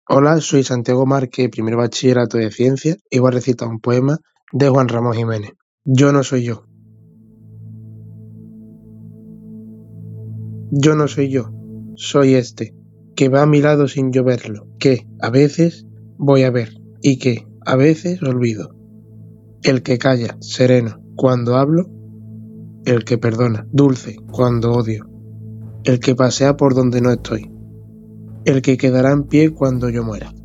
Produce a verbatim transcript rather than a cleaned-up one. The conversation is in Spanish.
Hola, soy Santiago Márquez, primer bachillerato de Ciencias, y voy a recitar un poema de Juan Ramón Jiménez. Yo no soy yo. Yo no soy yo, soy este, que va a mi lado sin yo verlo, que a veces voy a ver y que a veces olvido. El que calla, sereno, cuando hablo, el que perdona, dulce, cuando odio, el que pasea por donde no estoy, el que quedará en pie cuando yo muera.